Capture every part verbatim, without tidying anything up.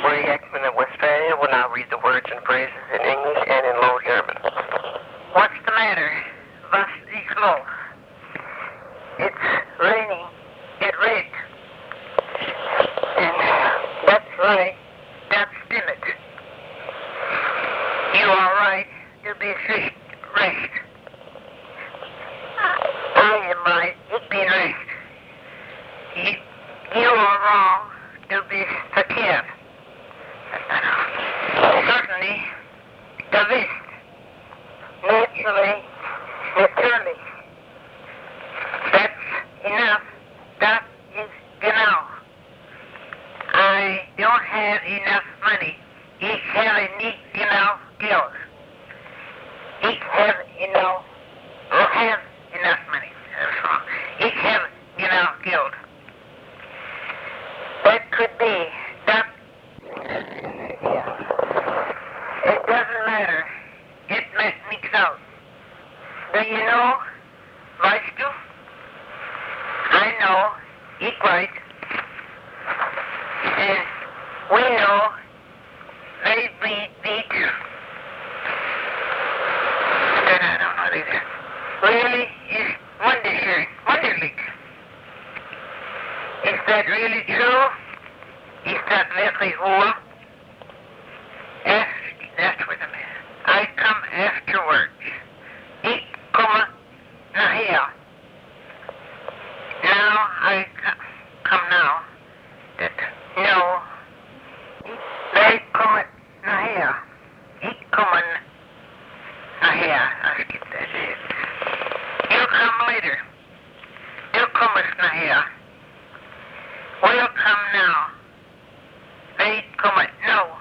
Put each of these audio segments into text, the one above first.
Woody Ekman of Westphalia will now read the words and phrases in English and in Low German. What's the matter? Was ist los? It's raining. It rained. And that's right. That's Dimmet. You are right. You'll be fish rest. I am right. It be rest. You, you are wrong. You'll be verkehrt. Certainly, gewiss. Naturally, natürlich. That's enough. That is genau. I don't have enough money. Ich habe nicht genau Geld. Ich have enough. I have enough money. That's wrong. Ich have enough Geld. That could be. That. It doesn't matter. It makes me out. Do you know? Weißt du? I know. Ich weiß. And we know. They beat beat. Then I don't know either. Really is wonderschön. Wunderlich. Is that really true? Is that wirklich wahr? Ask, that's what I mean. I come afterwards. Ich komme nachher. Now I come, come now. That no. They come nachher. Ich komme nachher. I skip that shit. You come later. You come nachher. We'll come now. They come no.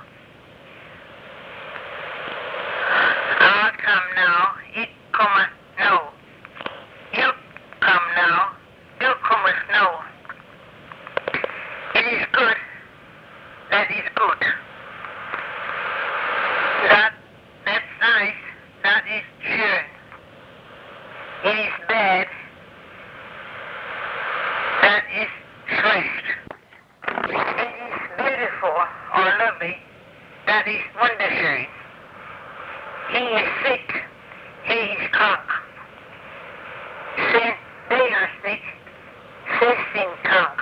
I'll come now. It come no. You come now. You come no. It is good. That is good. That that's nice. That is schön. It is bad. That is schlecht. It is beautiful or lovely. That is wunderschön. He is sick. He is krank. Sin, they are sick. Sie sind krank.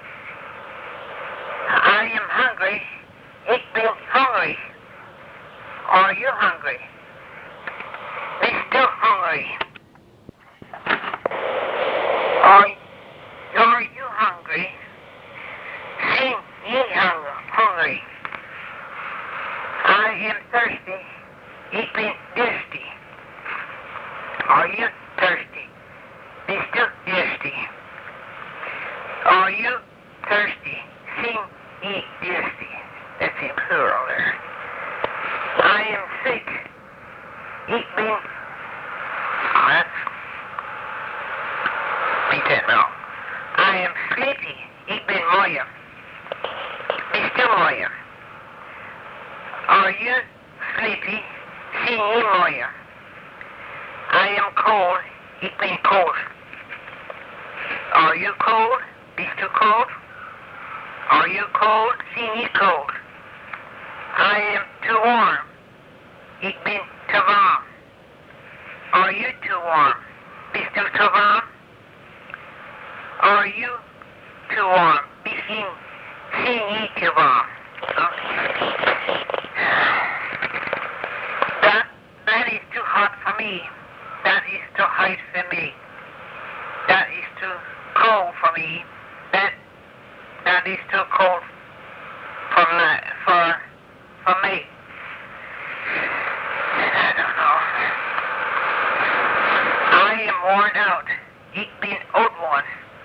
I am hungry. Ich bin hungry. Are you hungry? Bist du hungry? Are, are you hungry? Sind ye hunger, hungry? I am thirsty. Ich bin thirsty. Are you thirsty? Bist du thirsty? Are you thirsty? Sind ye thirsty? That's in plural there. I am sick. Ich bin. Oh, that's. Read that now. I am sleepy. Ich bin müde. Bist du müde? Are you sleepy? Sind ye müde? I am cold. Ich bin cold. Are you cold? Bist du cold? Are you cold? Sind ye cold? I am too warm. Ich bin too warm. Are you too warm? Bist du too warm? Are you too warm? Bist du, sind ye too warm? That, that is too hot for me. That is too hot for me. That is too cold for me. That, that is too cold for my, for, for me. I don't know. I am worn out. Ich bin outworn.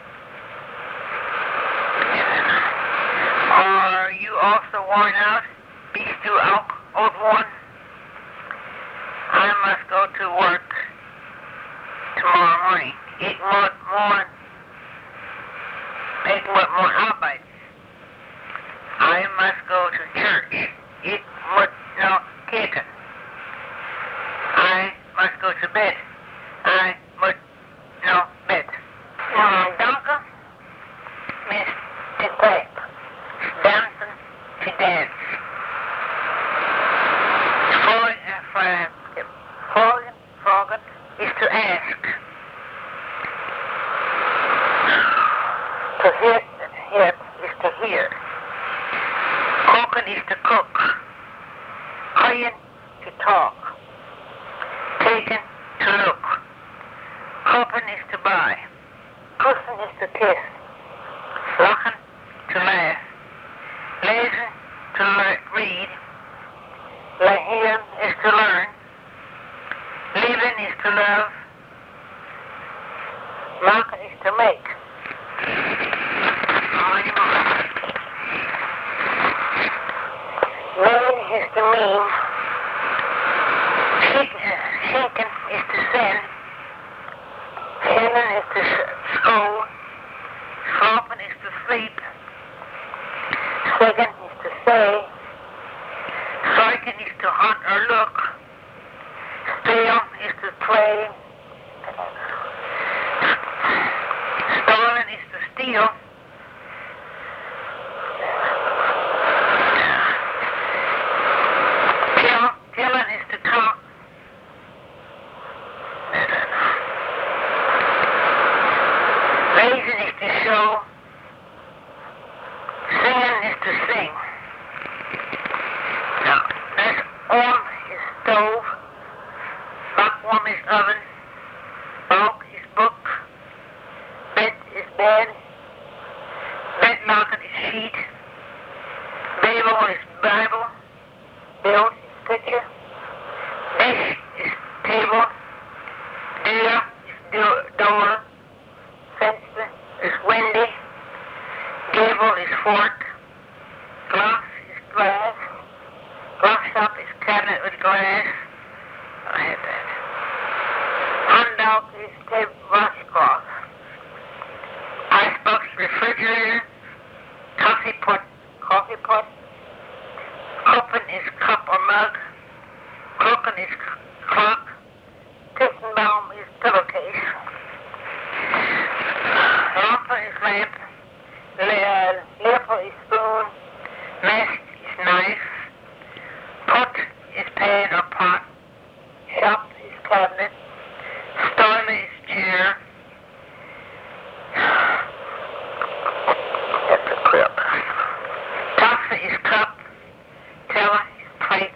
Are you also worn out? Bist du auch outworn? I must go to work tomorrow morning. Ich muss morgen, ich muss morgen arbeiten. I must go to church. Ich muss noch beten. I must go to bed. I must noch bed. Uh, danke, Mister Beck. Dancing to dance. Cooking is to cook. Praying to talk. Taking to look. Hoping is to buy. Kissing is to kiss. Laughing to laugh. Lazy to le- read. Lahir is to learn. Living is to love. Market is to make. Mean is to mean. Shaken is to sin. Sinning is to scold. Slopping is to sleep. Second is to say. Striking is to hunt or look. Steal is to play. Stolen is to steal. Kill, killing is to count. Raising is to show. Singing is to sing. Now, this orm is stove. Buckworm is oven. Bulk is book. Bed is bed. Bed locket is sheet. Babel is Bible. Build is picture. Dish is table. Deer is do- door. Fence is windy. Gable is fork. Glass is glass. Glass shop is cabinet with glass. I had that. Handout is table washcloth. Icebox refrigerator. Coffee pot. Coffee pot. Cupping is cup or mug. Cooking is c- clock. Tissenbaum is pillowcase. Lamper is lamp. Level is spoon. Mast is knife. Pot is pan or pot. Shop is cabinet. Story is chair. That's a clip. Toxa is cup. Teller is plate.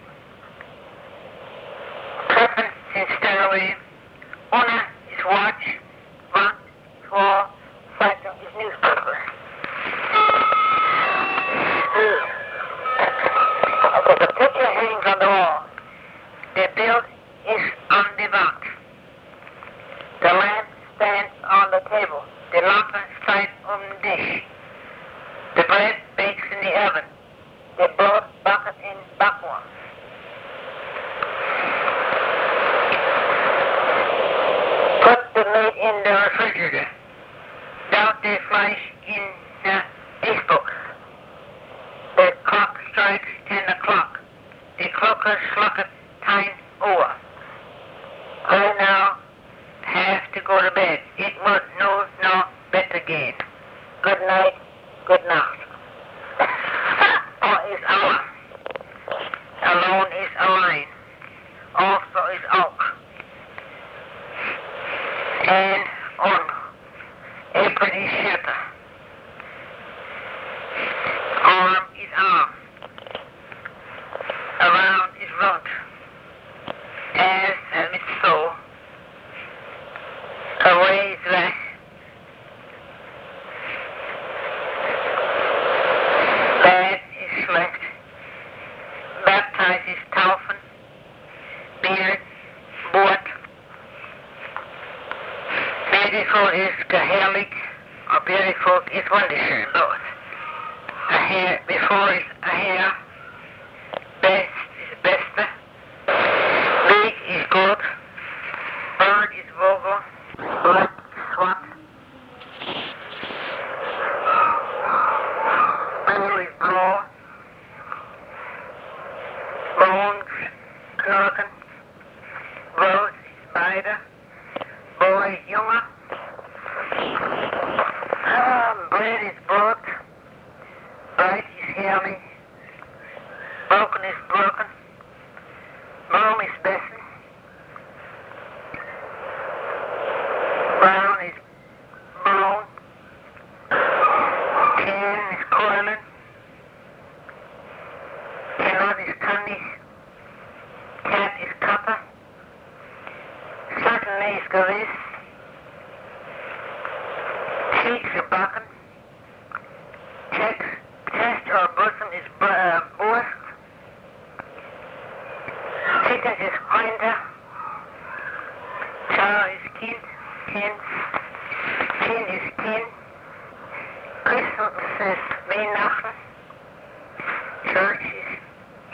Clipping is stairway. Una is watch. Vant is wall. Factor is newspaper. Okay, the picture hangs on the wall. The bill is on the box. The lamp stands on the table. The lamp stands on the dish. The bread bakes in the oven. The broth bucket in buckworm. Put the meat in the refrigerator. Doubt the flesh in the icebox. The clock strikes ten o'clock. The clocker slucket time over. I now have to go to bed. It was no, no bet again. Good night, good night. Or is hour. Alone is a line. Also is oak. And on. Apron is shelter. Arm is arm. Around is road. As and it's so. Away is less. Bad is left. Baptized is taufen. Beard, boat. Beautiful is geherlich, or beautiful is wunderschön, both. A hair before is a hair. Best is beste. Big is good. Bird is vogel. Black is swat. Blue is blue. Bones, kurken. Rose is spider. Boy is junge. Um, bread is brood. Bright is herrlich.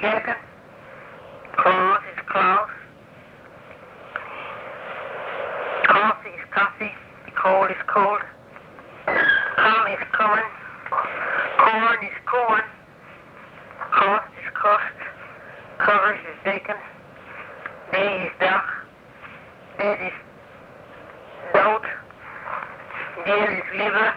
jacket. Clothes is clothes. Coffee is coffee. Cold is cold. Come is coming. Corn is corn. Cost is cost. Covers is bacon. Day is duck. Dead is dote. Deer is liver.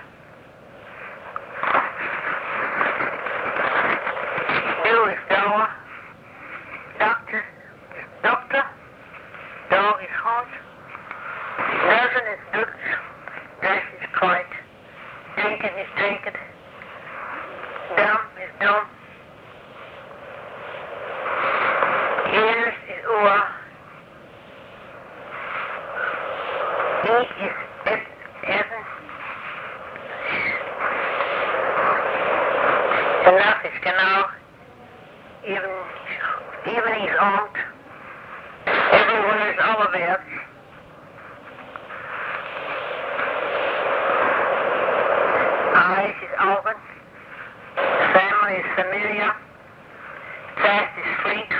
Do is dower. Doctor is doctor. Dog is hunt. Dozen is Dutch. Dress is quite. Drinking is drinking. Dumb is dumb. Ears is oor. Eat is et, essen. Enough is genau. Even, even is old. Everywhere is all of it. Eyes is open. Family is familiar. Fast is fleet.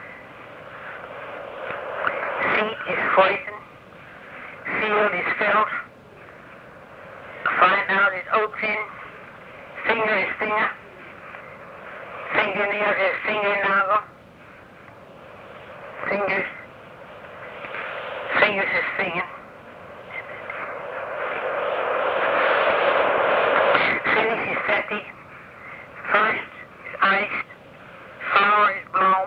Seat is poison. Field is filled. Find out is open. Finger is finger. Fingernail is fingernail. Fingers. Fingers is finger. Finish is fatty. First is iced. Flower is blown.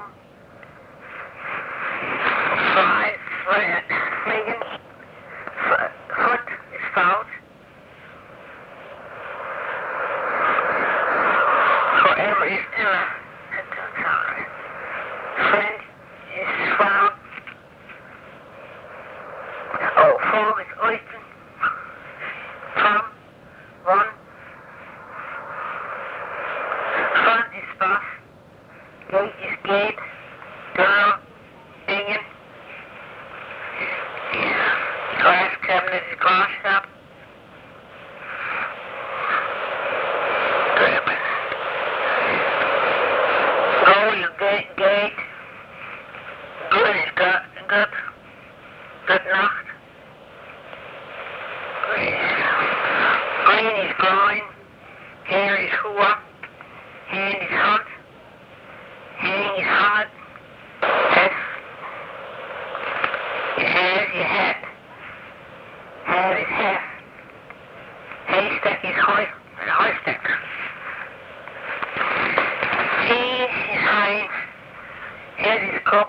Fly is flat. Fliegen. Foot is fout. Forever is ever. Friend is found. Oh, form is oyster. From, one. Front is spuff. Gate is gate. Girl, dingin. Glass cabinet is glass shop. Grab. Go, you gate, gate. Good is good, good. Good Nacht. Green is growing. Hair is hua. Hand is hot. Hang is hot. Hef. Your hair is your hat. Hat is half. Haystack is hoy, hoystack. Tea is high. Head is cup.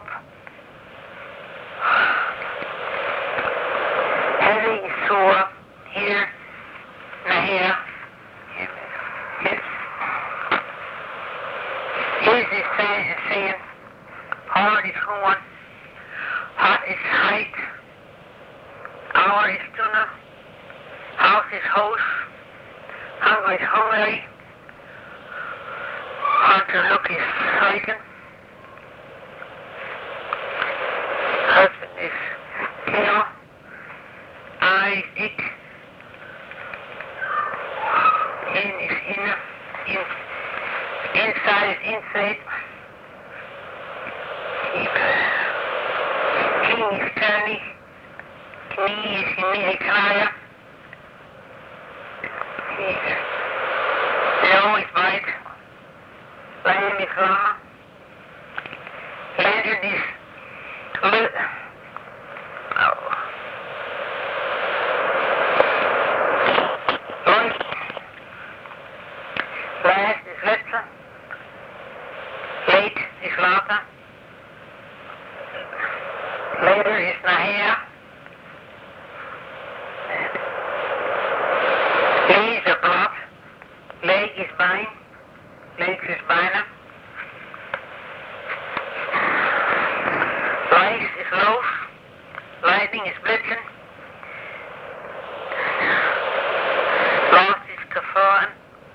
Heavy is sore. Here. Now here. Hip. His is sand is sand. Hard is horn. Hot is height. Hour is tuna. House is house. Hungry is hungry. Hunter look is striking. Husband is kill. Eye is ick. In is inner. In, inside is inside. King is turny. Knee is knee kaya. Low is bite. Lamb is llama. Lantern is lit. Oh. Lunch. Last is letzte. Late is later. Later is nachher. Lee is a blot. Leg is bein. Legs is beine. Rice is loaf. Lightning is blitzen. Loss is gefahren.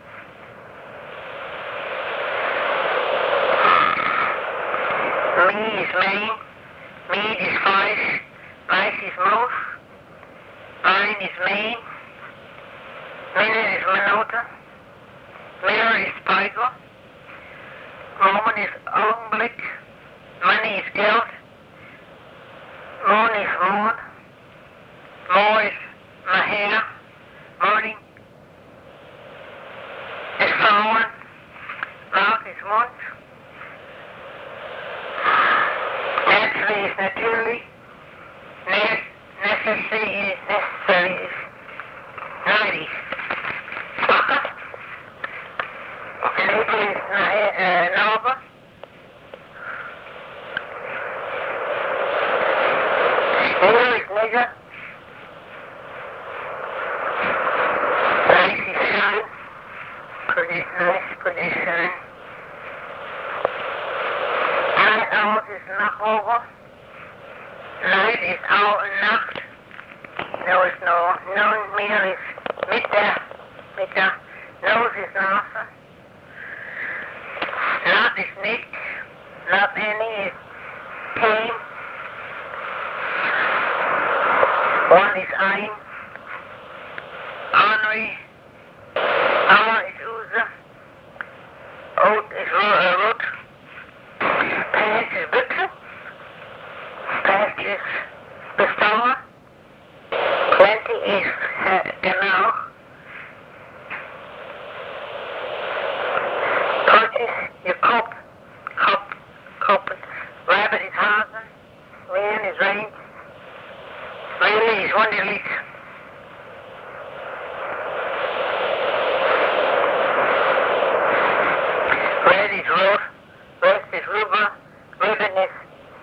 Me is main. Meat is fleisch. Rice is mouth. Wine is main. Minute is minute. Mirror is spiegel. Roman is Augenblick. Money is Geld. Moon is Moon. More is nachher. Morning is Frauen. Mouth is Mund. Naturally is natürlich. Ne- necessary is necessary is ninety. Labor is uh, Nova. Nigger is nigger. Nice is shine. Pretty nice, pretty shine. Night out is Nacht over. Night is out and Nacht. There is no, no meal is Mittag. Mittag. Nose is Nase. Not is nicht. Not any is pain. One is ein. Henri. Hour is Uza. Oat is ro- root. Past is Büchse. Past is Bestauer. Plenty is uh, genau. Purchase your cup. Cup. Cup. Rabbit is Hasen. Rain is rain. Rain is wonderlich. Red is rose. Rest is rubber. Ribbon is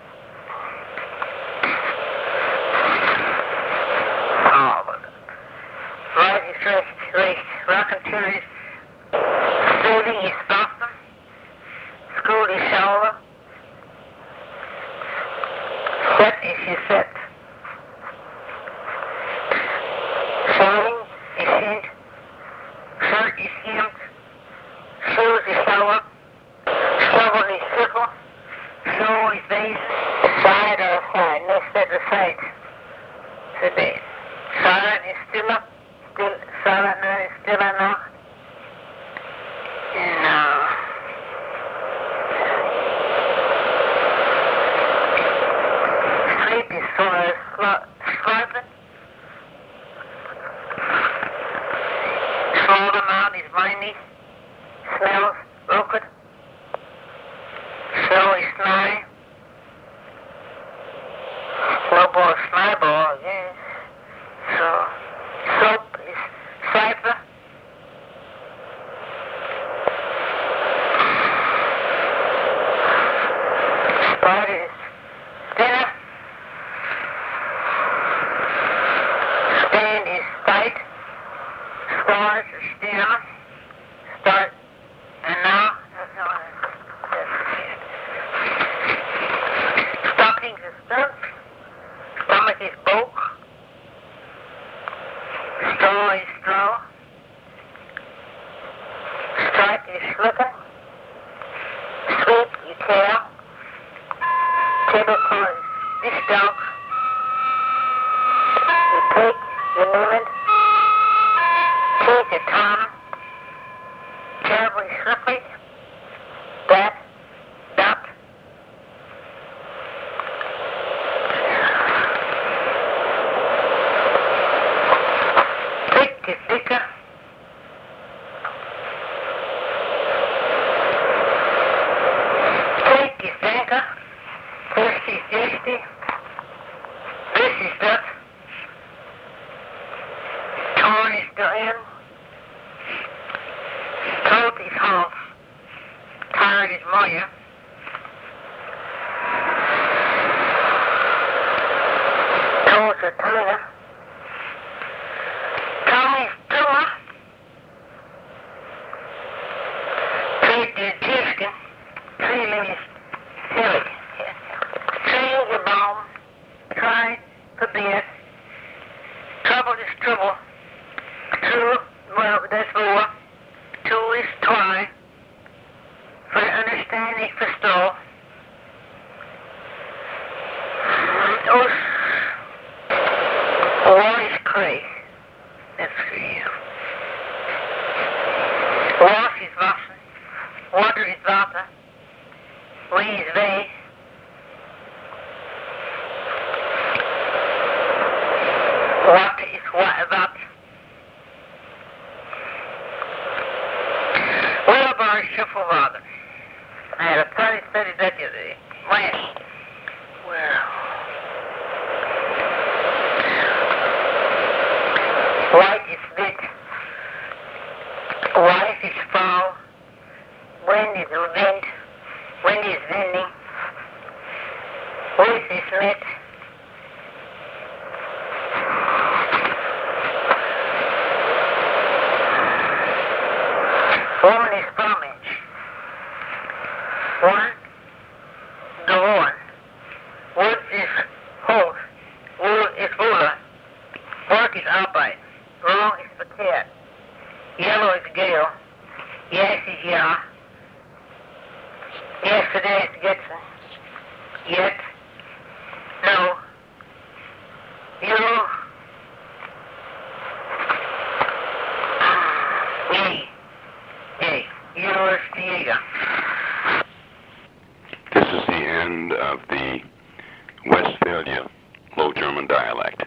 oh, right is race. Race. Rocketeer is Studing is Boston. School is shower. Set is your set. Showing is hint. Shirt is hemmed. Shoes is shower. Shovel is sickle. Show is base. Side or side. Next at the side. Today. Silent is stiller. Still silent night is stiller now. No. Sleep is sort of slurping. Small amount is viney. Smells liquid. Slow is snide. Snowball is snowball, yes. So, soap is cipher. Spider is dinner. Stand is tight. Stars is still. Start. And now, that's all. Stockings is stuff. Stomach is bulk. Straw is straw. Stripe is slicker. Sweep you tail. Tablecloth is this dog. You take, you name it. Teeth is Tom. Terribly slippery. That, dot. Thick is thicker. Thick is thicker. This is tasty. This is that. Torn is the end. Coat is half. Tired is Moya. Toes are Tina. Tongue is Tuma. Teeth is Tiskin. Feeling is silly. Change your bone. Try the bed. Trouble is trouble. Two, well, that's more. Two is try. For understanding, förstå. Us. War is crazy. That's for you. Wash is waschen. Water is water. We is they. What is what about? What about shuffle rather? I had a pretty steady deputy. When? Well. White is lit. White is fall. Wind is wind. Wind is winding. Voice is lit. Woman is plumage. One, the one. Wood is horse. Wood is ruler. Work is arbeit. Wrong is verkeerd. Yellow is gale. Yes is ja. Yesterday is Gibson. Yet. No. You. Me. Hey. Yours, Diego. This is the end of the Westphalia Low German dialect.